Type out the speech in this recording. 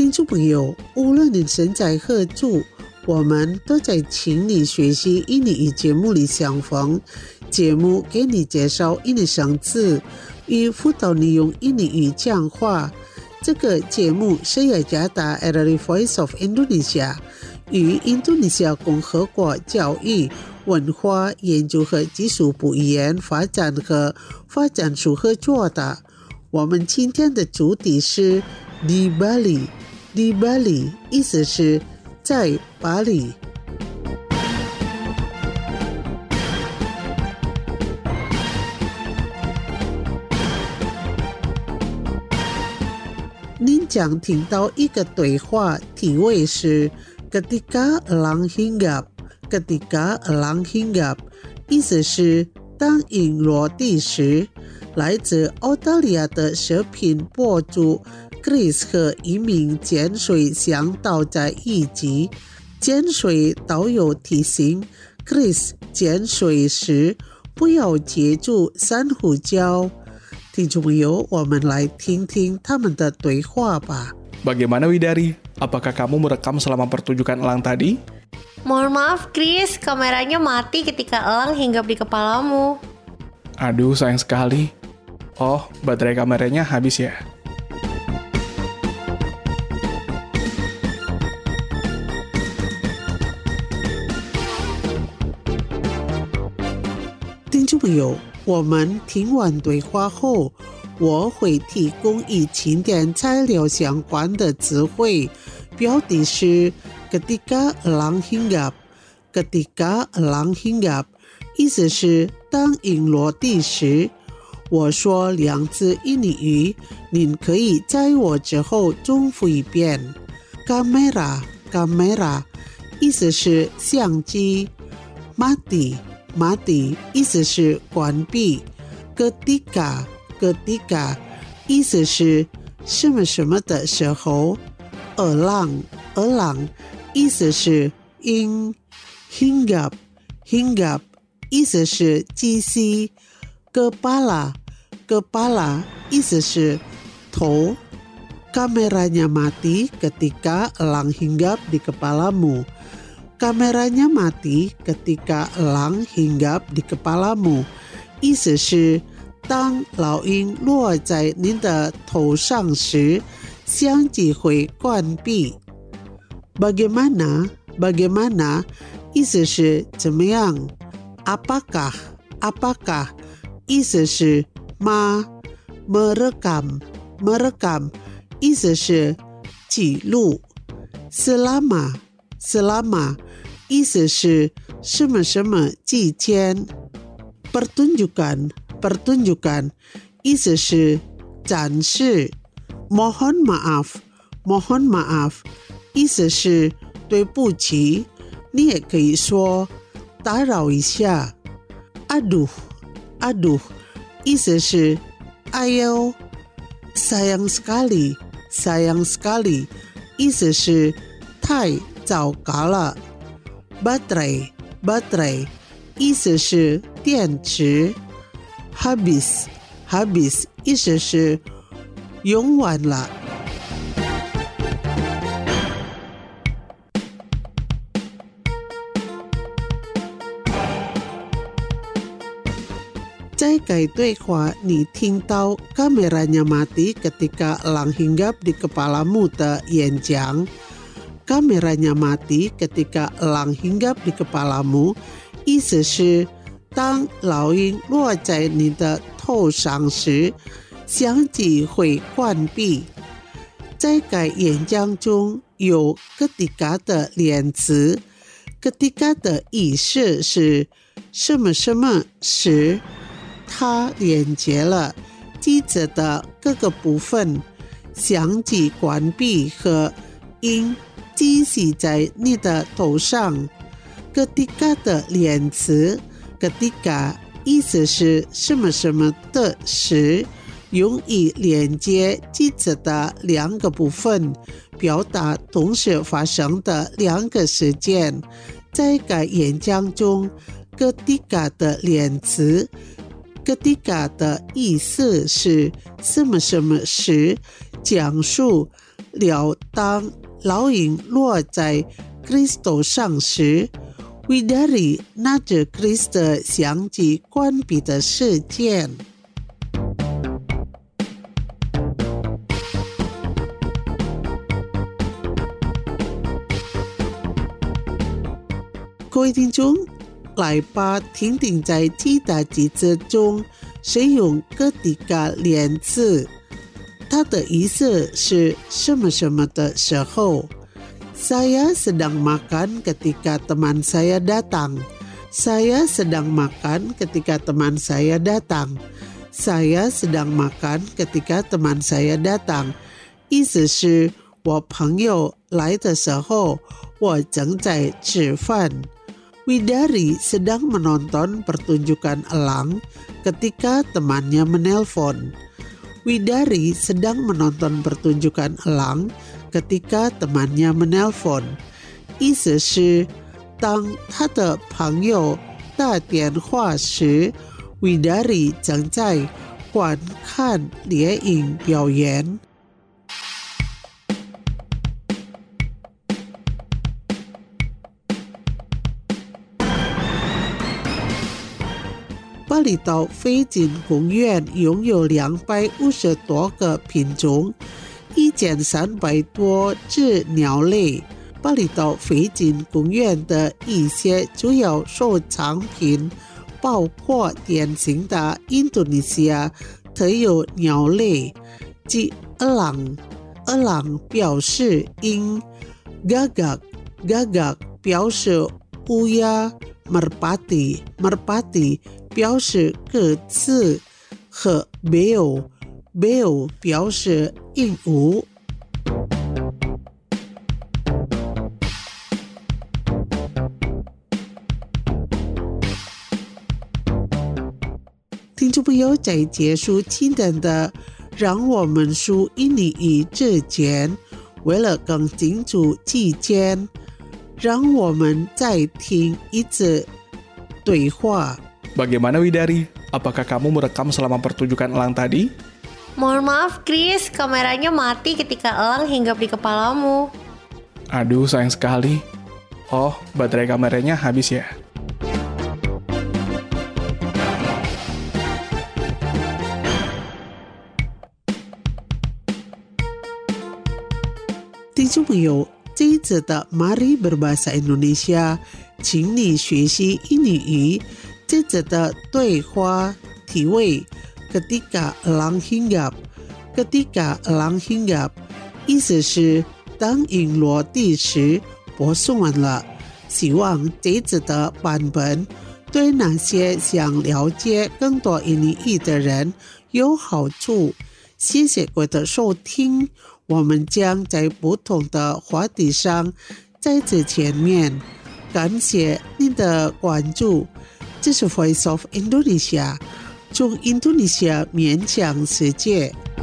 听众朋友，无论你身在何处，我们都在请你学习印尼语节目里相逢。节目给你介绍印尼生词，与辅导你用印尼语讲话。这个节目是雅加达 RRI Voice of Indonesia 与印度尼西亚共和国教育、文化研究和技术部语言发展和发展署合作的。我们今天的主题是 di Bali。di Bali 意思是在巴黎。您将听到一个对话，题为是 Ketika Elang Hinggap。 Ketika Elang Hinggap 意思是当鹰落地时。来自澳大利亚的视频博主 Chris 和一名潜水向导在一起。潜水导游提醒 Chris 潜水时不要接触珊瑚礁。听众朋友，我们来听听他们的对话吧。 Bagaimana Widari? Apakah kamu merekam selama pertunjukan elang tadi? Mohon maaf Chris, kameranya mati ketika elang hinggap di kepalamu. Aduh, sayang sekali. Oh, baterai kameranya habis ya? 听众朋友，我们听完对话后，我会提供与经典材料相关的词汇。标题是 Ketika Elang Hinggap。 Ketika Elang Hinggap 意思是当鹰落地时。我说两字印尼语，您可以在我之后重复一遍。 Kamera 意思是相机。 Mati 意思是关闭。 Ketika 意思是什么什么的时候。 Elang 意思是鹰。 Hinggap 意思是机器。 Kepala 意思是头。 Kameranya mati ketika elang hinggap di kepalamu。 Kameranya mati ketika elang hinggap di kepalamu 意思是当老鹰落在您的头上时，相机会关闭。 Bagaimana 意思是怎么样。 Apakah 意思是吗。 Merekam 意思是记录。 Selama 意思是什么什么期间。 Pertunjukan 意思是展示。 Mohon maaf 意思是对不起。你也可以说打扰一下。 Aduh 意思是哎呦。 sayang sekali 意思是太糟糕了。 Baterai 意思是电池。 Habis 意思是用完了。在该对话你听到 Kameranya mati ketika elang hinggap di kepalamu 的演讲。 Kameranya mati ketika elang hinggap di kepalamu 意思是当老鹰落在你的头上时，相机会关闭。在该演讲中有 ketika 的连词。 ketika 的意思是什么什么时。它连接了机子的各个部分，相机关闭和鹰击击在你的头上。 Ketika 的连词 Ketika 意思是什么什么的时，用以连接机子的两个部分，表达同时发生的两个事件。在该演讲中 Ketika 的连词Ketika 的意思是什么什么时，讲述了当烙印落在 Kristo 上时，为dari 那着 Kristo 想起关闭的事件。各位听众，来吧，听听在其他几字中使用 ketika 连字，它的意思是什么什么的时候。Saya sedang makan ketika teman saya datang. Saya sedang makan ketika teman saya datang. Saya sedang makan ketika teman saya datang. 意思是我朋友来的时候，我正在吃饭。Widari sedang menonton pertunjukan elang ketika temannya menelpon. Widari sedang menonton pertunjukan elang ketika temannya menelpon. 意思是当他的朋友打电话时， Widari 正在观看猎鹰表演。巴厘岛飞鲸公园拥有250多个品种，1300多只鸟类。巴厘岛飞鲸公园的一些主要收藏品包括典型的印度尼西亚特有鸟类，即elang。elang 表示鹰 ，gagak 表示乌鸦 ，merpati 表示鸽子和 beo 表示鹦鹉。听众朋友，在结束今天的让我们说印尼语之前，为了更清楚期间，让我们再听一次对话。 Bagaimana Widari? Apakah kamu merekam selama pertunjukan elang tadi? Mohon maaf Chris, kameranya mati ketika elang hinggap di kepalamu. Aduh, sayang sekali. Oh, baterai kameranya habis ya? 听众朋友，这一次的 Mari Berbahasa Indonesia， 请你学习印尼语。这次的对话题为 ketika elang hinggap。 ketika elang hinggap 意思是当鹰落地时，播送完了。希望这次的版本对那些想了解更多印尼语的人有好处。谢谢各位的收听，我们将在不同的话题上再次见面。感谢您的关注。这是 Voice of Indonesia， 从印度尼西亚面向世界。